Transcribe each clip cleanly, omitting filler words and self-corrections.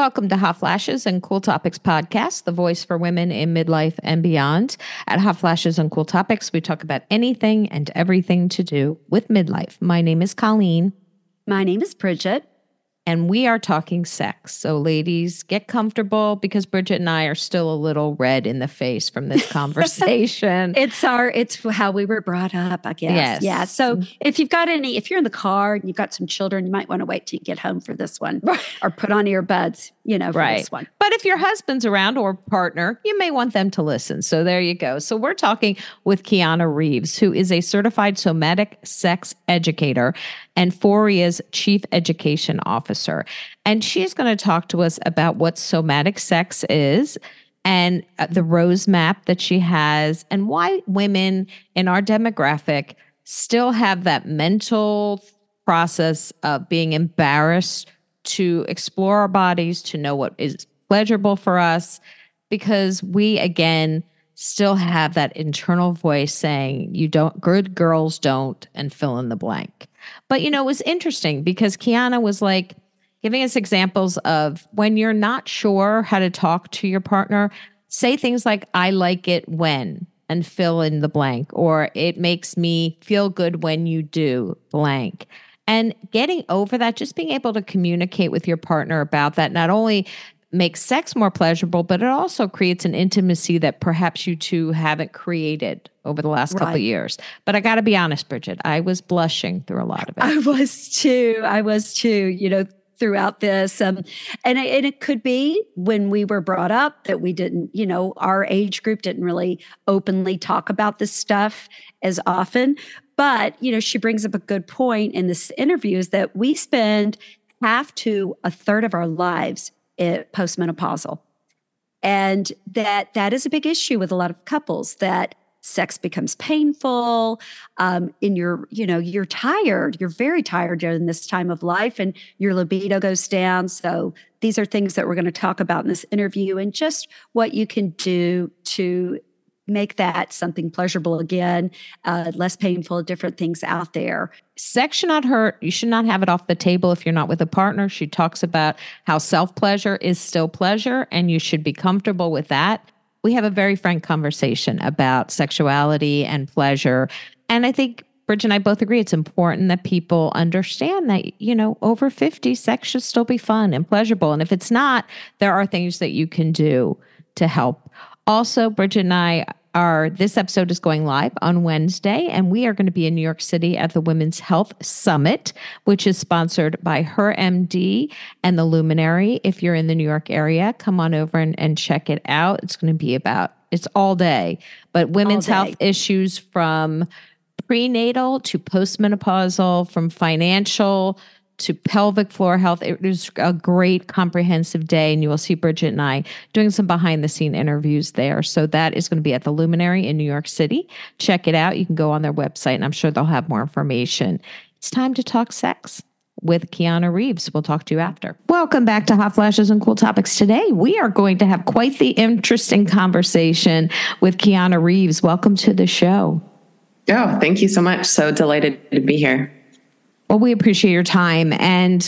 Welcome to Hot Flashes and Cool Topics podcast, the voice for women in midlife and beyond. At Hot Flashes and Cool Topics, we talk about anything and everything to do with midlife. My name is Colleen. My name is Bridget. And we are talking sex. So ladies, get comfortable because Bridget and I are still a little red in the face from this conversation. It's how we were brought up, I guess. Yes. Yeah. So if you're in the car and you've got some children, you might want to wait till you get home for this one or put on earbuds, for this one. But if your husband's around or partner, you may want them to listen. So there you go. So we're talking with Kiana Reeves, who is a certified somatic sex educator and Foria's Chief Education Officer. And she's going to talk to us about what somatic sex is and the rose map that she has and why women in our demographic still have that mental process of being embarrassed to explore our bodies, to know what is pleasurable for us, because we, again, still have that internal voice saying, good girls don't, and fill in the blank. But, it was interesting because Kiana was like giving us examples of when you're not sure how to talk to your partner, say things like, I like it when, and fill in the blank, or it makes me feel good when you do blank. And getting over that, just being able to communicate with your partner about that, not only makes sex more pleasurable, but it also creates an intimacy that perhaps you two haven't created over the last couple of years. But I got to be honest, Bridget, I was blushing through a lot of it. I was too, throughout this. And it could be when we were brought up that we didn't, our age group didn't really openly talk about this stuff as often. But, she brings up a good point in this interview is that we spend half to a third of our lives postmenopausal. And that is a big issue with a lot of couples, that sex becomes painful, and you're tired. You're very tired during this time of life and your libido goes down. So these are things that we're going to talk about in this interview and just what you can do to make that something pleasurable again, less painful, different things out there. Sex should not hurt. You should not have it off the table if you're not with a partner. She talks about how self-pleasure is still pleasure and you should be comfortable with that. We have a very frank conversation about sexuality and pleasure. And I think Bridget and I both agree it's important that people understand that, over 50, sex should still be fun and pleasurable. And if it's not, there are things that you can do to help. Also, Bridget and I this episode is going live on Wednesday, and we are going to be in New York City at the Women's Health Summit, which is sponsored by Her MD and the Luminary. If you're in the New York area, come on over and check it out. It's going to be it's all day, but women's health issues from prenatal to postmenopausal, from financial to pelvic floor health. It is a great comprehensive day, and you will see Bridget and I doing some behind the scene interviews there. So that is going to be at the Luminary in New York City. Check it out. You can go on their website and I'm sure they'll have more information. It's time to talk sex with Kiana Reeves. We'll talk to you after. Welcome back to Hot Flashes and Cool Topics. Today, we are going to have quite the interesting conversation with Kiana Reeves. Welcome to the show. Oh, thank you so much. So delighted to be here. Well, we appreciate your time. And,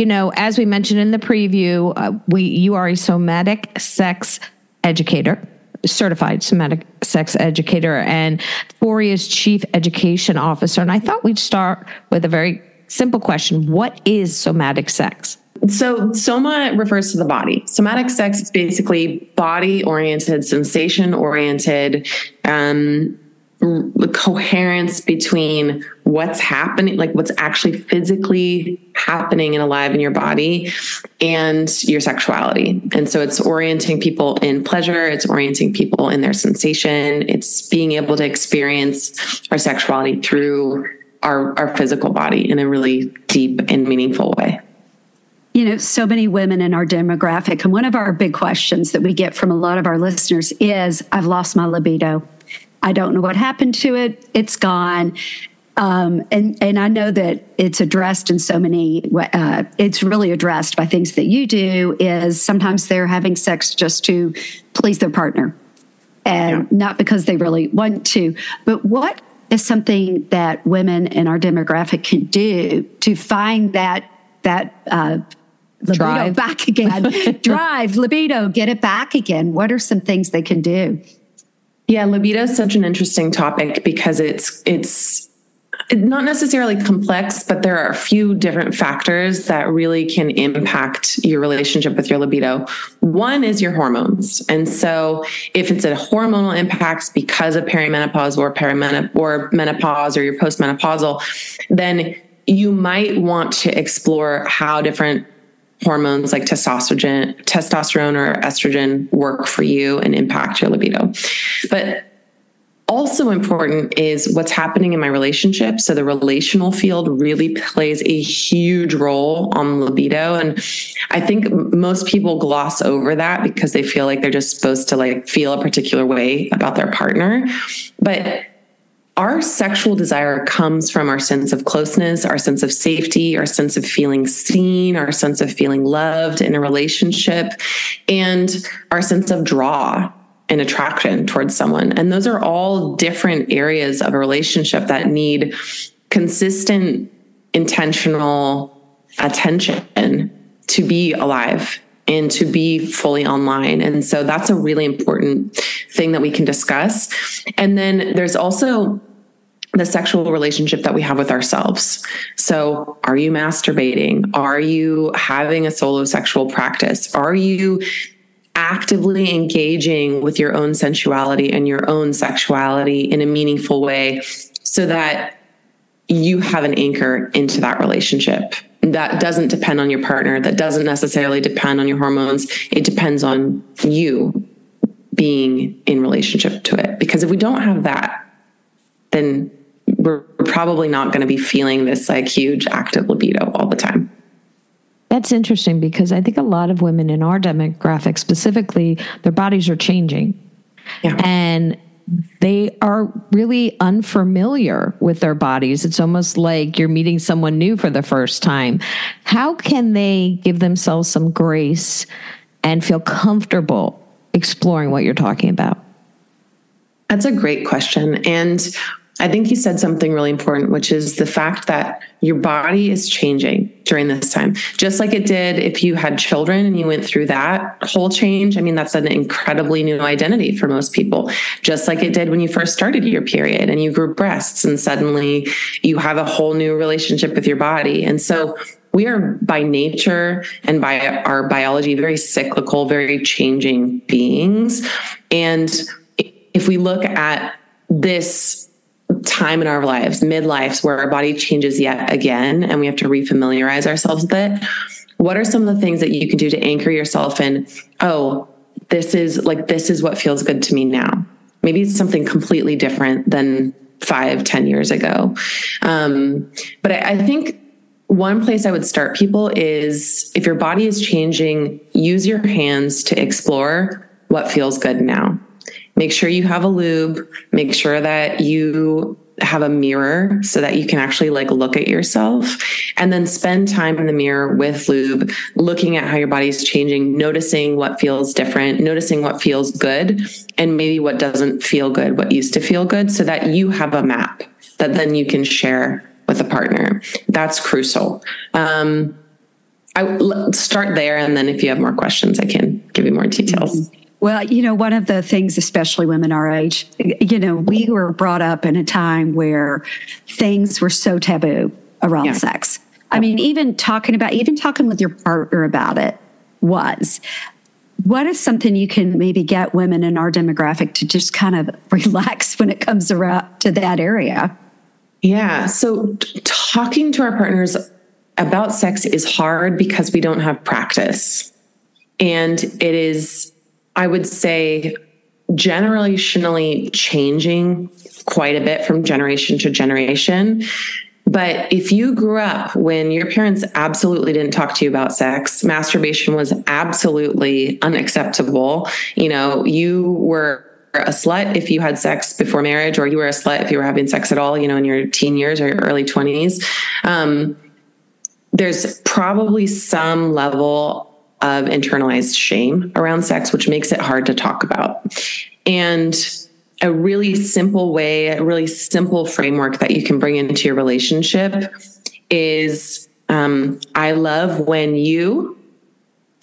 as we mentioned in the preview, you are a somatic sex educator, certified somatic sex educator, and Foria's Chief Education Officer. And I thought we'd start with a very simple question. What is somatic sex? So soma refers to the body. Somatic sex is basically body-oriented, sensation-oriented, the coherence between what's happening, like what's actually physically happening and alive in your body and your sexuality. And so it's orienting people in pleasure. It's orienting people in their sensation. It's being able to experience our sexuality through our physical body in a really deep and meaningful way. So many women in our demographic, and one of our big questions that we get from a lot of our listeners is, I've lost my libido. I don't know what happened to it. It's gone. And I know that it's addressed in so many, it's really addressed by things that you do, is sometimes they're having sex just to please their partner and not because they really want to. But what is something that women in our demographic can do to find that libido back again. Drive, libido, get it back again. What are some things they can do? Yeah, libido is such an interesting topic because it's not necessarily complex, but there are a few different factors that really can impact your relationship with your libido. One is your hormones. And so if it's a hormonal impacts because of perimenopause or menopause or you're postmenopausal, then you might want to explore how different hormones like testosterone or estrogen work for you and impact your libido. But also important is what's happening in my relationship. So the relational field really plays a huge role on libido. And I think most people gloss over that because they feel like they're just supposed to like feel a particular way about their partner. But our sexual desire comes from our sense of closeness, our sense of safety, our sense of feeling seen, our sense of feeling loved in a relationship, and our sense of draw and attraction towards someone. And those are all different areas of a relationship that need consistent, intentional attention to be alive and to be fully online. And so that's a really important thing that we can discuss. And then there's also the sexual relationship that we have with ourselves. So are you masturbating? Are you having a solo sexual practice? Are you actively engaging with your own sensuality and your own sexuality in a meaningful way so that you have an anchor into that relationship that doesn't depend on your partner, that doesn't necessarily depend on your hormones. It depends on you being in relationship to it. Because if we don't have that, then we're probably not going to be feeling this like huge active libido all the time. That's interesting because I think a lot of women in our demographic specifically, their bodies are changing. Yeah. And they are really unfamiliar with their bodies. It's almost like you're meeting someone new for the first time. How can they give themselves some grace and feel comfortable exploring what you're talking about? That's a great question. And I think you said something really important, which is the fact that your body is changing during this time, just like it did if you had children and you went through that whole change. I mean, that's an incredibly new identity for most people, just like it did when you first started your period and you grew breasts and suddenly you have a whole new relationship with your body. And so we are by nature and by our biology, very cyclical, very changing beings. And if we look at this time in our lives, midlives, where our body changes yet again, and we have to refamiliarize ourselves with it, what are some of the things that you can do to anchor yourself in, oh, this is what feels good to me now. Maybe it's something completely different than 5-10 years ago. But I think one place I would start people is if your body is changing, use your hands to explore what feels good now. Make sure you have a lube. Make sure that you have a mirror so that you can actually like look at yourself, and then spend time in the mirror with lube, looking at how your body's changing, noticing what feels different, noticing what feels good, and maybe what doesn't feel good, what used to feel good, so that you have a map that then you can share with a partner. That's crucial. I start there. And then if you have more questions, I can give you more details. Well, one of the things, especially women our age, we were brought up in a time where things were so taboo around sex. I mean, even talking with your partner about it what is something you can maybe get women in our demographic to just kind of relax when it comes around to that area? Yeah. So talking to our partners about sex is hard because we don't have practice. And it is, I would say, generationally changing quite a bit from generation to generation. But if you grew up when your parents absolutely didn't talk to you about sex, masturbation was absolutely unacceptable. You were a slut if you had sex before marriage, or you were a slut if you were having sex at all, in your teen years or your early 20s. There's probably some level of internalized shame around sex, which makes it hard to talk about. And a really simple way, a really simple framework that you can bring into your relationship is, I love when you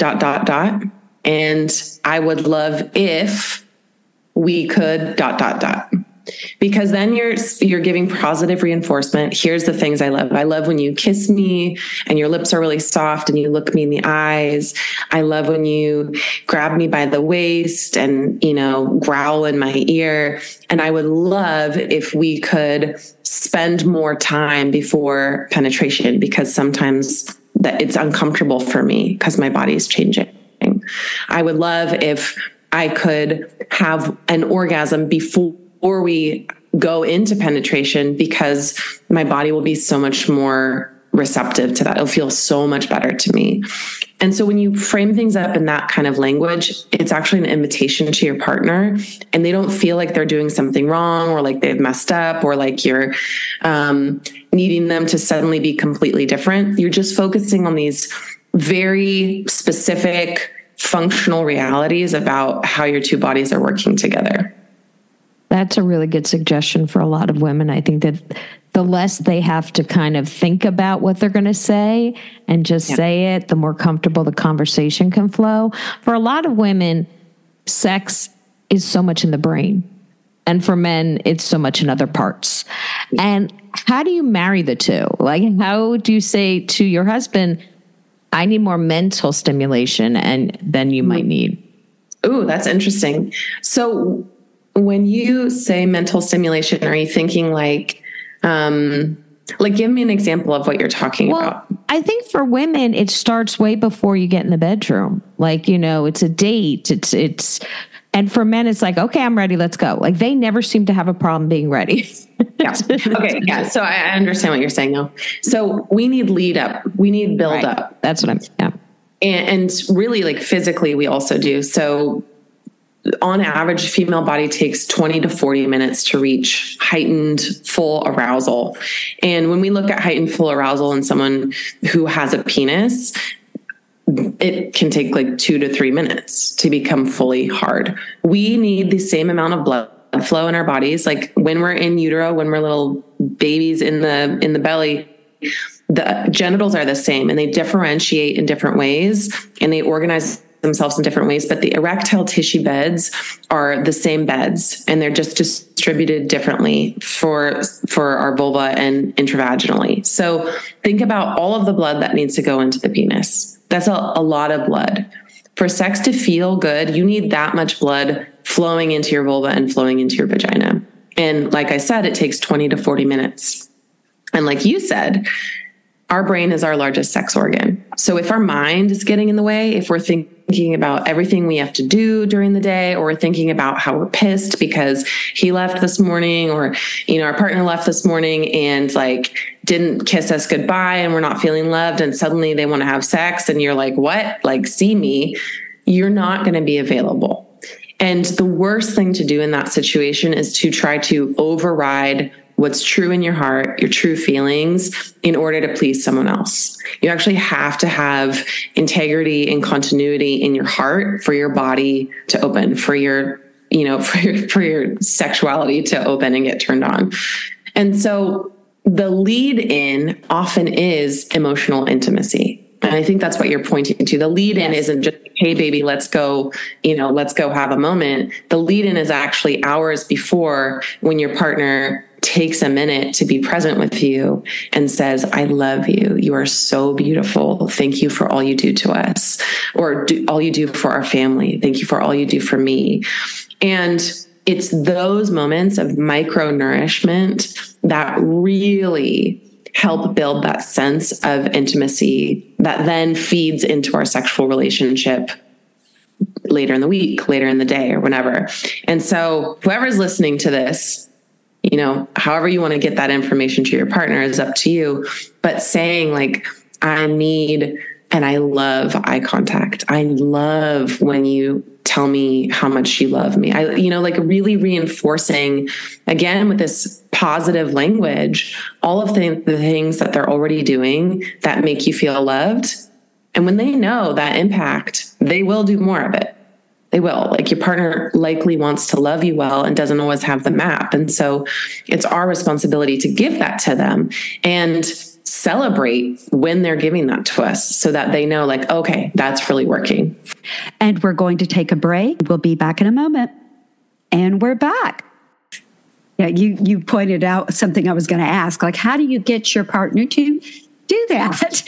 dot, dot, dot. And I would love if we could dot, dot, dot. Because then you're giving positive reinforcement. Here's the things I love. I love when you kiss me and your lips are really soft and you look me in the eyes. I love when you grab me by the waist and, growl in my ear. And I would love if we could spend more time before penetration, because sometimes that it's uncomfortable for me because my body's changing. I would love if I could have an orgasm before we go into penetration, because my body will be so much more receptive to that. It'll feel so much better to me. And so when you frame things up in that kind of language, it's actually an invitation to your partner, and they don't feel like they're doing something wrong or like they've messed up or like you're needing them to suddenly be completely different. You're just focusing on these very specific functional realities about how your two bodies are working together. That's a really good suggestion for a lot of women. I think that the less they have to kind of think about what they're going to say and just say it, the more comfortable the conversation can flow. For a lot of women, sex is so much in the brain. And for men, it's so much in other parts. And how do you marry the two? Like, how do you say to your husband, I need more mental stimulation than you might need? Ooh, that's interesting. So when you say mental stimulation, are you thinking like give me an example of what you're talking about? I think for women, it starts way before you get in the bedroom. Like, it's a date. And for men, it's like, okay, I'm ready. Let's go. Like, they never seem to have a problem being ready. Yeah. Okay. Yeah. So I understand what you're saying now. So we need lead up. We need build up. That's what I'm saying. Yeah. And really, like, physically, we also do. So on average, female body takes 20 to 40 minutes to reach heightened full arousal. And when we look at heightened full arousal in someone who has a penis, it can take like 2 to 3 minutes to become fully hard. We need the same amount of blood flow in our bodies. Like when we're in utero, when we're little babies in the belly, the genitals are the same and they differentiate in different ways and they organize themselves in different ways, but the erectile tissue beds are the same beds and they're just distributed differently for our vulva and intravaginally. So think about all of the blood that needs to go into the penis. That's a lot of blood. For sex to feel good, you need that much blood flowing into your vulva and flowing into your vagina. And like I said, it takes 20 to 40 minutes. And like you said, our brain is our largest sex organ. So if our mind is getting in the way, if we're thinking about everything we have to do during the day, or we're thinking about how we're pissed because he left this morning, or, our partner left this morning and like didn't kiss us goodbye and we're not feeling loved and suddenly they want to have sex and you're like, what? Like, see me, you're not going to be available. And the worst thing to do in that situation is to try to override what's true in your heart, your true feelings, in order to please someone else. You actually have to have integrity and continuity in your heart for your body to open, for your sexuality to open and get turned on. And so the lead in often is emotional intimacy. And I think that's what you're pointing to. The lead in isn't just, hey, baby, let's go have a moment. The lead in is actually hours before, when your partner takes a minute to be present with you and says, I love you. You are so beautiful. Thank you for all you do to us, or all you do for our family. Thank you for all you do for me. And it's those moments of micro nourishment that really help build that sense of intimacy that then feeds into our sexual relationship later in the week, later in the day, or whenever. And so whoever's listening to this, however you want to get that information to your partner is up to you. But saying like, I need and I love eye contact. I love when you tell me how much you love me. Like really reinforcing, again, with this positive language, all of the things that they're already doing that make you feel loved. And when they know that impact, they will do more of it. They will. Like, your partner likely wants to love you well and doesn't always have the map. And so it's our responsibility to give that to them. And celebrate when they're giving that to us so that they know like, okay, that's really working. And we're going to take a break. We'll be back in a moment. And we're back. Yeah, you pointed out something I was going to ask, like, how do you get your partner to do that?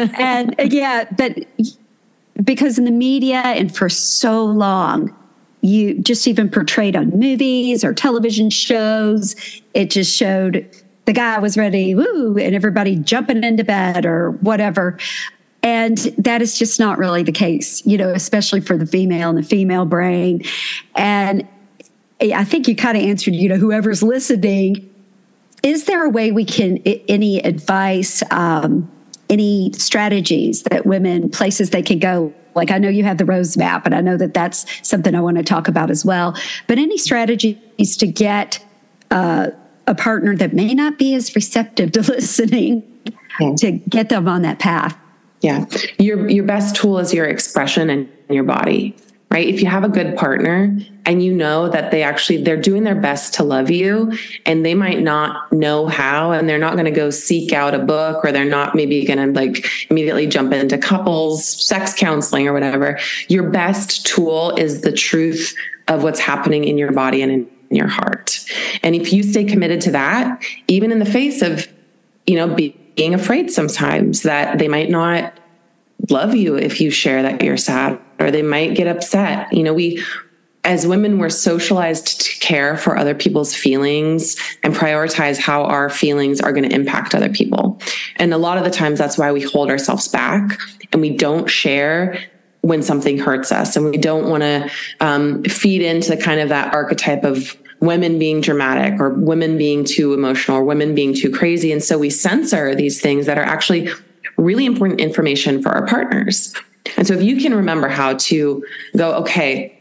But because in the media and for so long, you just even portrayed on movies or television shows, it just showed the guy was ready, woo, and everybody jumping into bed or whatever. And that is just not really the case, especially for the female and the female brain. And I think you kind of answered, whoever's listening, is there a way we can, any advice, any strategies that women, places they can go? Like, I know you have the Rose Map, and I know that that's something I want to talk about as well. But any strategies to get a partner that may not be as receptive to listening to get them on that path? Yeah. Your best tool is your expression and your body, right? If you have a good partner and you know that they're doing their best to love you and they might not know how, and they're not going to go seek out a book, or they're not maybe going to like immediately jump into couples, sex counseling or whatever. Your best tool is the truth of what's happening in your body and in your heart. And if you stay committed to that, even in the face of, being afraid sometimes that they might not love you if you share that you're sad, or they might get upset. We, as women, we're socialized to care for other people's feelings and prioritize how our feelings are going to impact other people. And a lot of the times that's why we hold ourselves back and we don't share when something hurts us. And we don't want to feed into the kind of that archetype of women being dramatic or women being too emotional or women being too crazy. And so we censor these things that are actually really important information for our partners. And so if you can remember how to go, okay,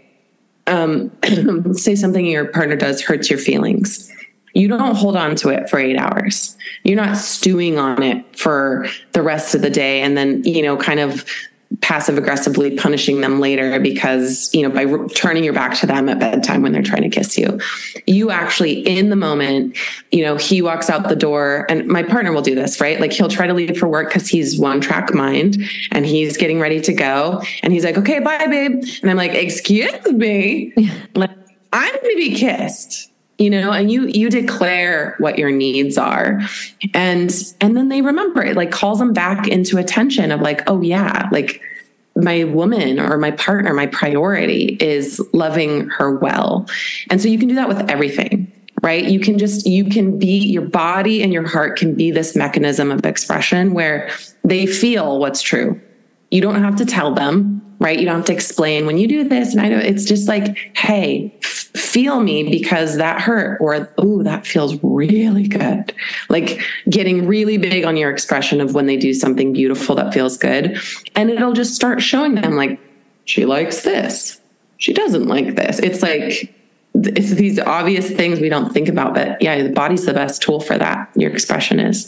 say something your partner does hurts your feelings. You don't hold on to it for 8 hours. You're not stewing on it for the rest of the day and then, kind of passive aggressively punishing them later because, by turning your back to them at bedtime when they're trying to kiss you. You actually, in the moment, he walks out the door, and my partner will do this, right? Like he'll try to leave for work because he's one track mind and he's getting ready to go. And he's like, okay, bye, babe. And I'm like, excuse me, like, I'm going to be kissed. And you declare what your needs are. And then they remember it, like calls them back into attention of like, oh yeah, like my woman or my partner, my priority is loving her well. And so you can do that with everything, right? You can be, your body and your heart can be this mechanism of expression where they feel what's true. You don't have to tell them, right? You don't have to explain when you do this. And I know it's just like, hey, feel me because that hurt, or, oh, that feels really good. Like getting really big on your expression of when they do something beautiful that feels good. And it'll just start showing them like, she likes this. She doesn't like this. It's like, it's these obvious things we don't think about, but yeah, the body's the best tool for that. Your expression is.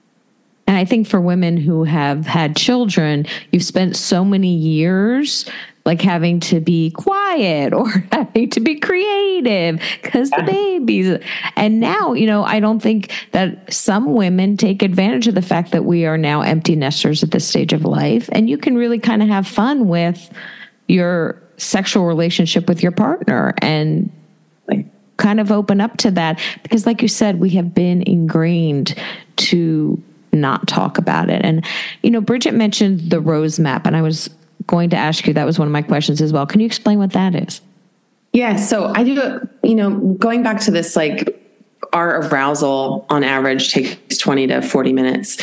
And I think for women who have had children, you've spent so many years like having to be quiet or having to be creative because the babies. And now, I don't think that some women take advantage of the fact that we are now empty nesters at this stage of life. And you can really kind of have fun with your sexual relationship with your partner and kind of open up to that. Because like you said, we have been ingrained to not talk about it. And, Bridget mentioned the Rose Map, and I was going to ask you, that was one of my questions as well. Can you explain what that is? Yeah. So I do, going back to this, like our arousal on average takes 20 to 40 minutes.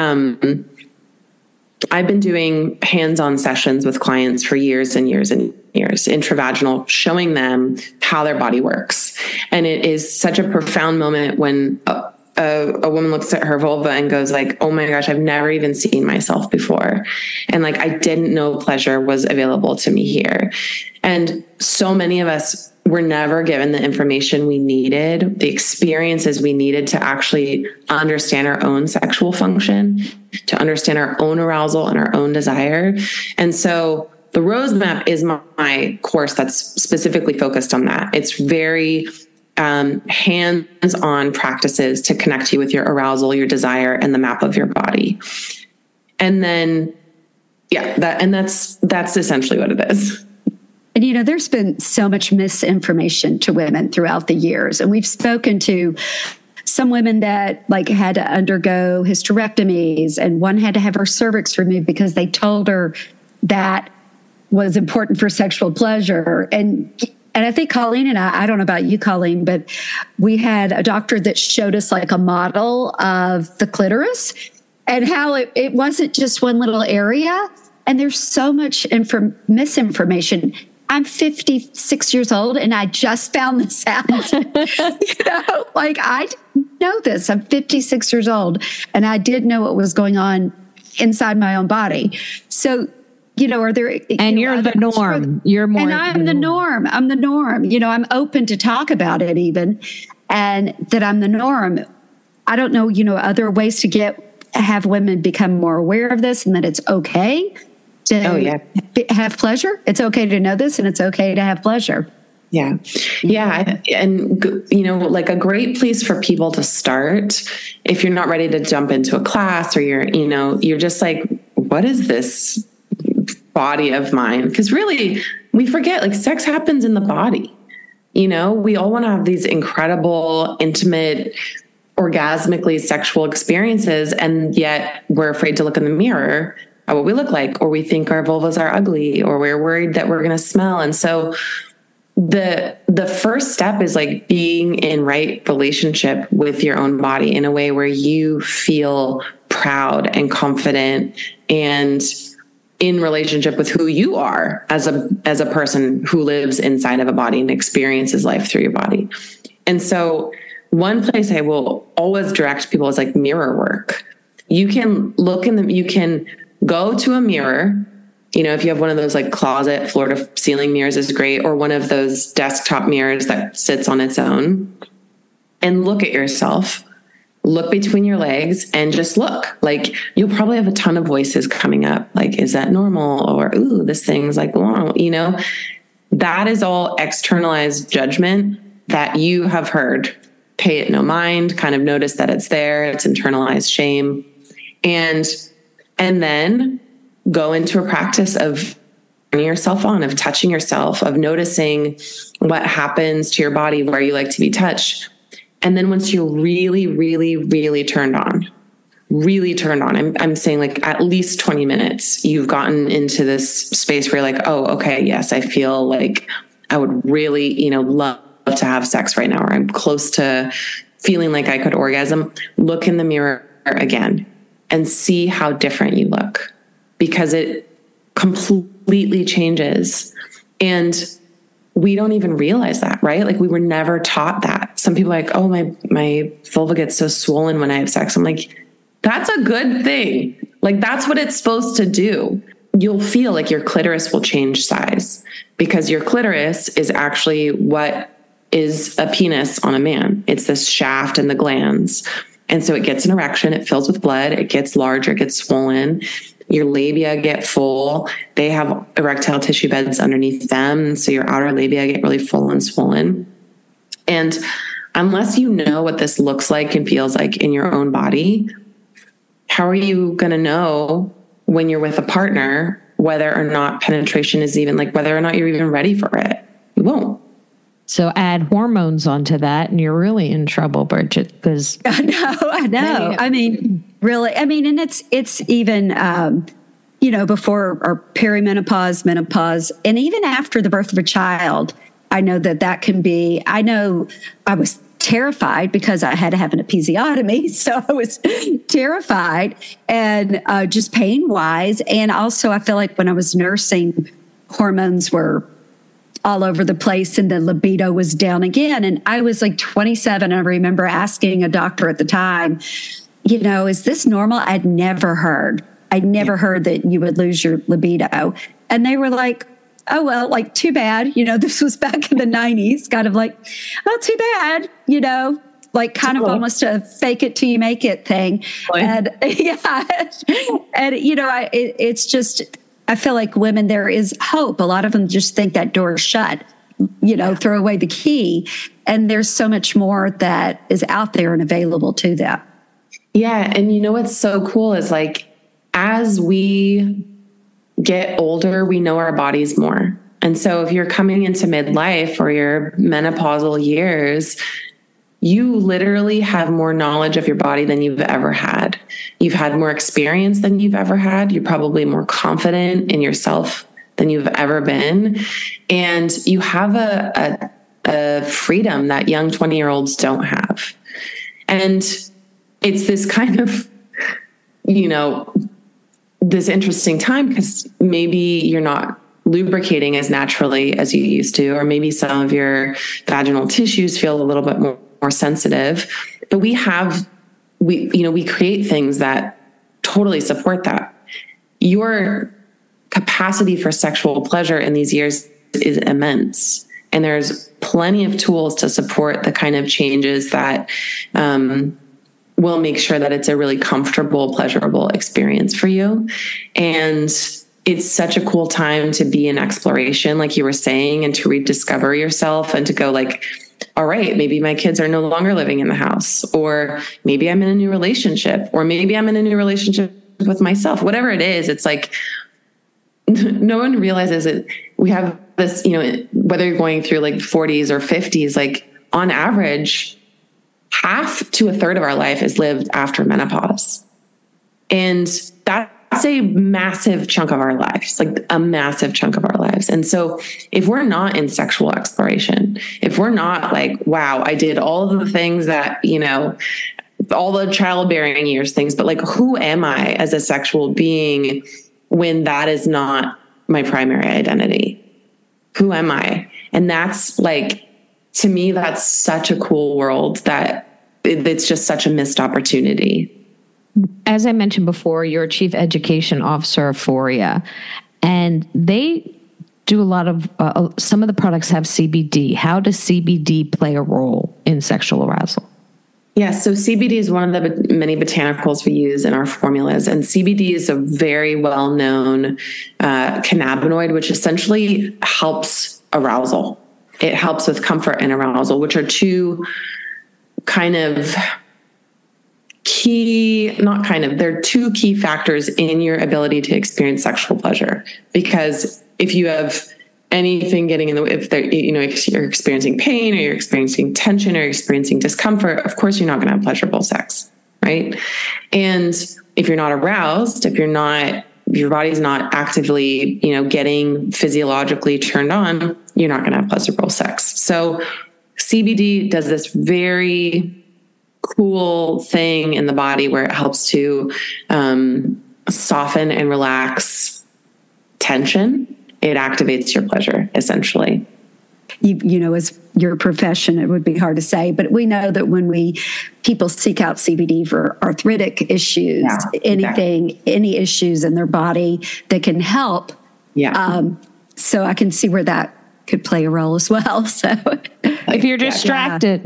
I've been doing hands-on sessions with clients for years and years and years, intravaginal, showing them how their body works. And it is such a profound moment when a woman looks at her vulva and goes like, oh my gosh, I've never even seen myself before. And like, I didn't know pleasure was available to me here. And so many of us were never given the information we needed, the experiences we needed to actually understand our own sexual function, to understand our own arousal and our own desire. And so the Rose Map is my course that's specifically focused on that. It's very hands-on practices to connect you with your arousal, your desire, and the map of your body. And then, that's essentially what it is. And, there's been so much misinformation to women throughout the years. And we've spoken to some women that had to undergo hysterectomies, and one had to have her cervix removed because they told her that was important for sexual pleasure. And I think Colleen and I don't know about you, Colleen, but we had a doctor that showed us a model of the clitoris and how it wasn't just one little area. And there's so much misinformation. I'm 56 years old and I just found this out. I didn't know this. I'm 56 years old and I did know what was going on inside my own body. So, are there... And you're the norm. You're more... And I'm the norm. I'm the norm. I'm open to talk about it even, and that I'm the norm. I don't know, other ways to have women become more aware of this and that it's okay to have pleasure. It's okay to know this and it's okay to have pleasure. Yeah. Yeah. And, a great place for people to start, if you're not ready to jump into a class or you're just what is this body of mine? Because really we forget sex happens in the body. We all want to have these incredible, intimate, orgasmically sexual experiences. And yet we're afraid to look in the mirror at what we look like, or we think our vulvas are ugly, or we're worried that we're going to smell. And so the first step is being in right relationship with your own body in a way where you feel proud and confident and in relationship with who you are as a person who lives inside of a body and experiences life through your body. And so one place I will always direct people is mirror work. You can you can go to a mirror. If you have one of those closet floor to ceiling mirrors is great, or one of those desktop mirrors that sits on its own, and look at yourself. Look between your legs and just look. You'll probably have a ton of voices coming up. Is that normal? Or, ooh, this thing's wow, that is all externalized judgment that you have heard. Pay it no mind, kind of notice that it's there. It's internalized shame. And then go into a practice of turning yourself on, of touching yourself, of noticing what happens to your body, where you like to be touched. And then once you're really, really, really turned on, I'm saying at least 20 minutes, you've gotten into this space where you're oh, okay, yes, I feel I would really, love to have sex right now, or I'm close to feeling I could orgasm. Look in the mirror again and see how different you look, because it completely changes. And we don't even realize that, right? We were never taught that. Some people are oh, my vulva gets so swollen when I have sex. I'm that's a good thing. That's what it's supposed to do. You'll feel your clitoris will change size, because your clitoris is actually what is a penis on a man. It's this shaft and the glands. And so it gets an erection, it fills with blood, it gets larger, it gets swollen. Your labia get full. They have erectile tissue beds underneath them. So your outer labia get really full and swollen. And unless you know what this looks like and feels like in your own body, how are you going to know when you're with a partner whether or not penetration is even whether or not you're even ready for it? You won't. So add hormones onto that and you're really in trouble, Bridget, because I know. I mean, really, and it's even, before or perimenopause, menopause, and even after the birth of a child, I know that can be, I was terrified because I had to have an episiotomy. So I was terrified and just pain wise. And also I feel when I was nursing, hormones were all over the place and the libido was down again. And I was 27. I remember asking a doctor at the time, is this normal? I'd never heard that you would lose your libido. And they were oh, well, too bad. This was back in the 90s, kind of oh, too bad, kind of almost a fake it till you make it thing. Boy. And and, it's just, I feel women, there is hope. A lot of them just think that door is shut. throw away the key. And there's so much more that is out there and available to them. Yeah. And what's so cool is like, as we get older, we know our bodies more. And so if you're coming into midlife or your menopausal years, you literally have more knowledge of your body than you've ever had. You've had more experience than you've ever had. You're probably more confident in yourself than you've ever been. And you have a freedom that young 20-year-olds don't have. And it's this kind of, this interesting time because maybe you're not lubricating as naturally as you used to, or maybe some of your vaginal tissues feel a little bit more sensitive, but we create things that totally support that. Your capacity for sexual pleasure in these years is immense. And there's plenty of tools to support the kind of changes that will make sure that it's a really comfortable, pleasurable experience for you. And it's such a cool time to be in exploration, like you were saying, and to rediscover yourself and to go like, all right, maybe my kids are no longer living in the house, or maybe I'm in a new relationship, or maybe I'm in a new relationship with myself. Whatever it is, it's like no one realizes it. We have this, whether you're going through like 40s or 50s, like on average, half to a third of our life is lived after menopause. And that's a massive chunk of our lives, like a massive chunk of our lives. And so if we're not in sexual exploration, if we're not like, wow, I did all of the things that, all the childbearing years things, but like, who am I as a sexual being when that is not my primary identity? Who am I? And that's like, to me, that's such a cool world that it's just such a missed opportunity. As I mentioned before, you're a chief education officer of Foria, and they do a lot of, some of the products have CBD. How does CBD play a role in sexual arousal? Yeah, so CBD is one of the many botanicals we use in our formulas, and CBD is a very well-known cannabinoid, which essentially helps arousal. It helps with comfort and arousal, which are two kind of they're two key factors in your ability to experience sexual pleasure. Because if you have anything getting in the way, if you're experiencing pain or you're experiencing tension or you're experiencing discomfort, of course you're not going to have pleasurable sex, right? And if you're not aroused, if your body's not actively, getting physiologically turned on, you're not going to have pleasurable sex. So CBD does this very cool thing in the body where it helps to soften and relax tension. It activates your pleasure, essentially. As your profession, it would be hard to say, but we know that when people seek out CBD for arthritic issues, any issues in their body that can help. Yeah. So I can see where that could play a role as well. So if you're distracted,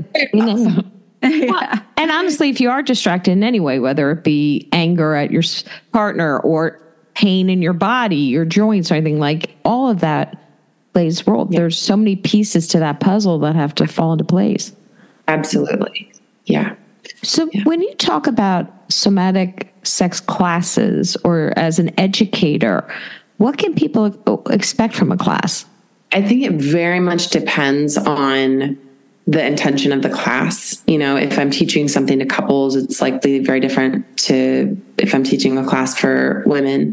Well, and honestly, if you are distracted in any way, whether it be anger at your partner or pain in your body, your joints, or anything, like all of that plays a role. Yeah. There's so many pieces to that puzzle that have to fall into place. Absolutely. Yeah. So when you talk about somatic sex classes or as an educator, what can people expect from a class? I think it very much depends on the intention of the class. If I'm teaching something to couples, it's likely very different to if I'm teaching a class for women.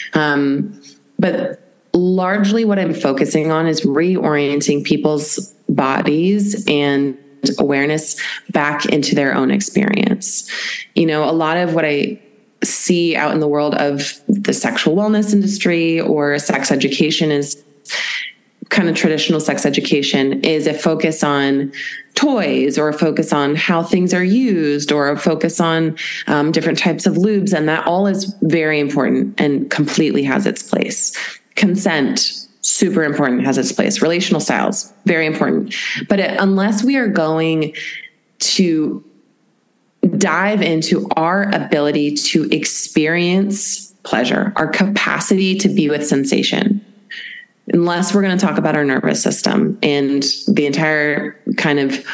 But largely what I'm focusing on is reorienting people's bodies and awareness back into their own experience. A lot of what I see out in the world of the sexual wellness industry or sex education is kind of traditional sex education is a focus on toys or a focus on how things are used or a focus on different types of lubes. And that all is very important and completely has its place. Consent, super important, has its place. Relational styles, very important. But unless we are going to dive into our ability to experience pleasure, our capacity to be with sensation, unless we're going to talk about our nervous system and the entire kind of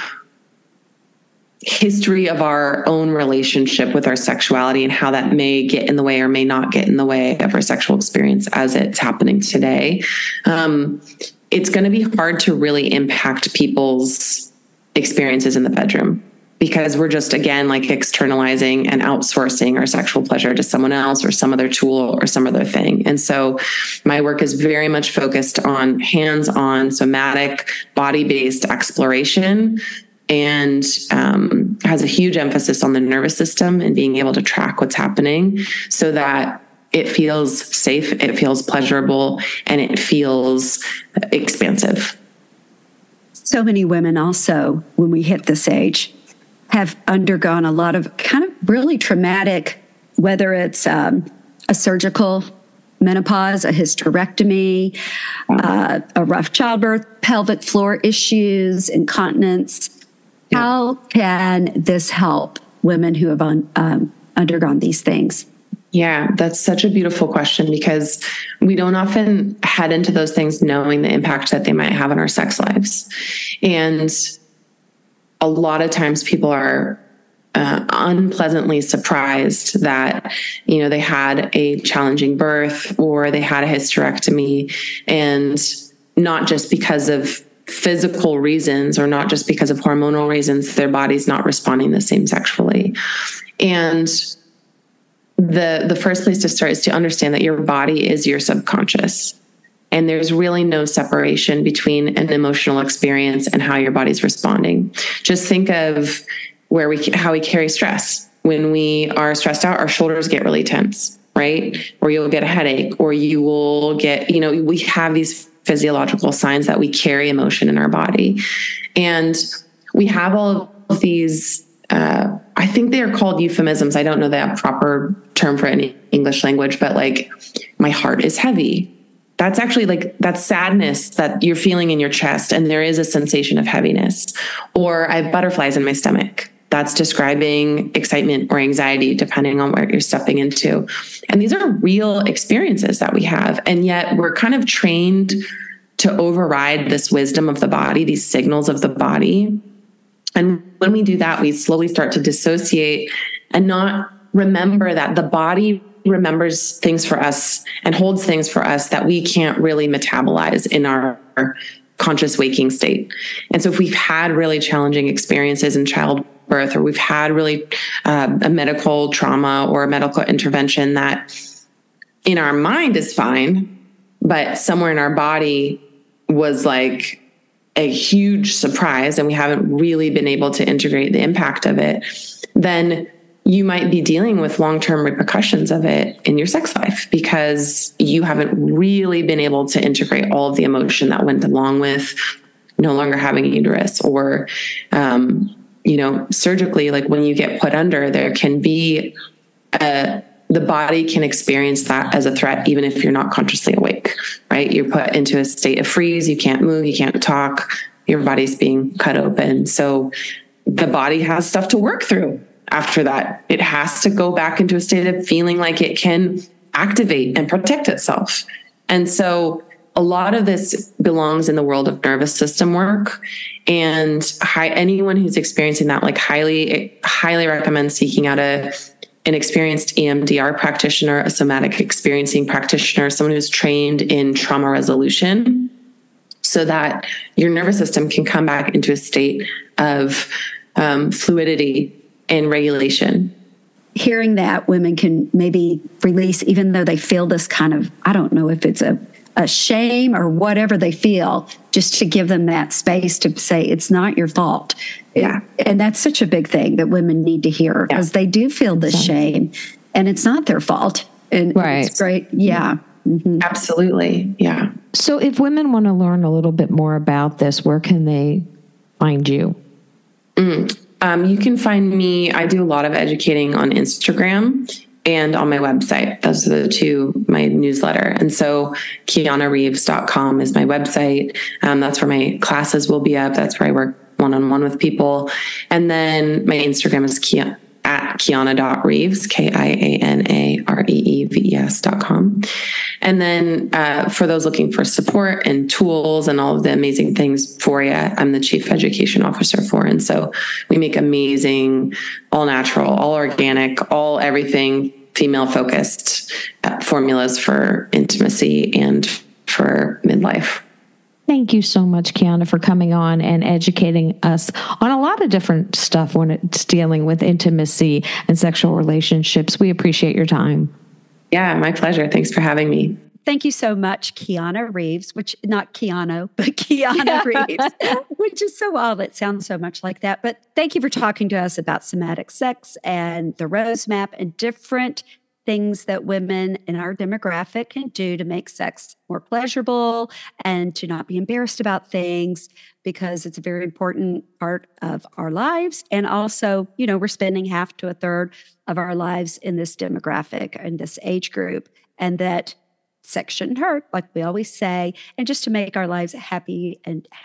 history of our own relationship with our sexuality and how that may get in the way or may not get in the way of our sexual experience as it's happening today, it's going to be hard to really impact people's experiences in the bedroom, because we're just, again, like externalizing and outsourcing our sexual pleasure to someone else or some other tool or some other thing. And so my work is very much focused on hands-on, somatic, body-based exploration, and has a huge emphasis on the nervous system and being able to track what's happening so that it feels safe, it feels pleasurable, and it feels expansive. So many women also, when we hit this age, have undergone a lot of kind of really traumatic, whether it's a surgical menopause, a hysterectomy, a rough childbirth, pelvic floor issues, incontinence. Yeah. How can this help women who have undergone these things? Yeah, that's such a beautiful question, because we don't often head into those things knowing the impact that they might have on our sex lives. And a lot of times people are unpleasantly surprised that, they had a challenging birth or they had a hysterectomy, and not just because of physical reasons or not just because of hormonal reasons, their body's not responding the same sexually. And the first place to start is to understand that your body is your subconscious. And there's really no separation between an emotional experience and how your body's responding. Just think of how we carry stress. When we are stressed out, our shoulders get really tense, right? Or you'll get a headache, or you will get, we have these physiological signs that we carry emotion in our body. And we have all of these, I think they are called euphemisms. I don't know that proper term for any English language, but like, my heart is heavy. That's actually like that sadness that you're feeling in your chest, and there is a sensation of heaviness. Or I have butterflies in my stomach. That's describing excitement or anxiety, depending on what you're stepping into. And these are real experiences that we have. And yet we're kind of trained to override this wisdom of the body, these signals of the body. And when we do that, we slowly start to dissociate and not remember that the body remembers things for us and holds things for us that we can't really metabolize in our conscious waking state. And so if we've had really challenging experiences in childbirth, or we've had really a medical trauma or a medical intervention that in our mind is fine, but somewhere in our body was like a huge surprise, and we haven't really been able to integrate the impact of it, then you might be dealing with long-term repercussions of it in your sex life, because you haven't really been able to integrate all of the emotion that went along with no longer having a uterus. Or, surgically, like when you get put under, there can be the body can experience that as a threat, even if you're not consciously awake, right? You're put into a state of freeze. You can't move. You can't talk. Your body's being cut open. So the body has stuff to work through. After that, it has to go back into a state of feeling like it can activate and protect itself. And so a lot of this belongs in the world of nervous system work. And anyone who's experiencing that, like highly recommend seeking out an experienced EMDR practitioner, a somatic experiencing practitioner, someone who's trained in trauma resolution, so that your nervous system can come back into a state of fluidity and regulation. Hearing that, women can maybe release, even though they feel this kind of, I don't know if it's a shame or whatever they feel, just to give them that space to say, it's not your fault. Yeah. And that's such a big thing that women need to hear, because they do feel this shame, and it's not their fault. And right. It's great. Yeah. Mm-hmm. Absolutely. Yeah. So if women want to learn a little bit more about this, where can they find you? You can find me. I do a lot of educating on Instagram and on my website. Those are the two, my newsletter. And so KianaReeves.com is my website. That's where my classes will be up. That's where I work one-on-one with people. And then my Instagram is at Kiana.Reeves, KIANAREEVES.com. And then for those looking for support and tools and all of the amazing things for you, I'm the Chief Education Officer for. And so we make amazing, all natural, all organic, all everything female focused formulas for intimacy and for midlife. Thank you so much, Kiana, for coming on and educating us on a lot of different stuff when it's dealing with intimacy and sexual relationships. We appreciate your time. Yeah, my pleasure. Thanks for having me. Thank you so much, Kiana Reeves, which not Keanu, but Kiana Reeves, which is so wild. It sounds so much like that. But thank you for talking to us about somatic sex and the Rose Map and different things that women in our demographic can do to make sex more pleasurable and to not be embarrassed about things, because it's a very important part of our lives. And also, we're spending half to a third of our lives in this demographic and this age group, and that sex shouldn't hurt, like we always say, and just to make our lives happier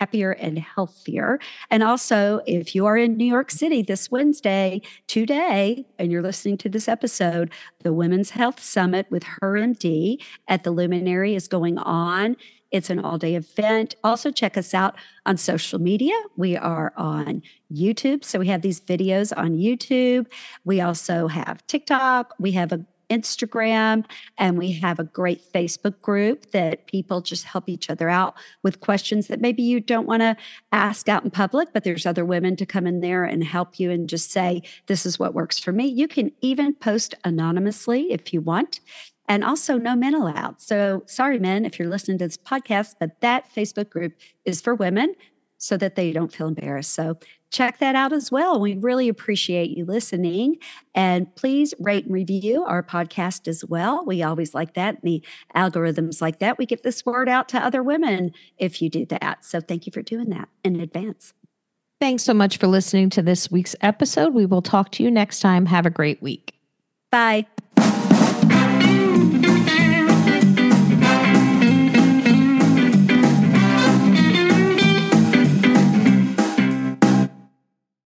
and healthier. And also, if you are in New York City this Wednesday, today, and you're listening to this episode, the Women's Health Summit with HerMD at the Luminary is going on. It's an all-day event. Also, check us out on social media. We are on YouTube, so we have these videos on YouTube. We also have TikTok. We have a Instagram, and we have a great Facebook group that people just help each other out with questions that maybe you don't want to ask out in public, but there's other women to come in there and help you and just say, this is what works for me. You can even post anonymously if you want. And also no men allowed. So sorry, men, if you're listening to this podcast, but that Facebook group is for women so that they don't feel embarrassed. So check that out as well. We really appreciate you listening. And please rate and review our podcast as well. We always like that. And the algorithms like that. We get this word out to other women if you do that. So thank you for doing that in advance. Thanks so much for listening to this week's episode. We will talk to you next time. Have a great week. Bye.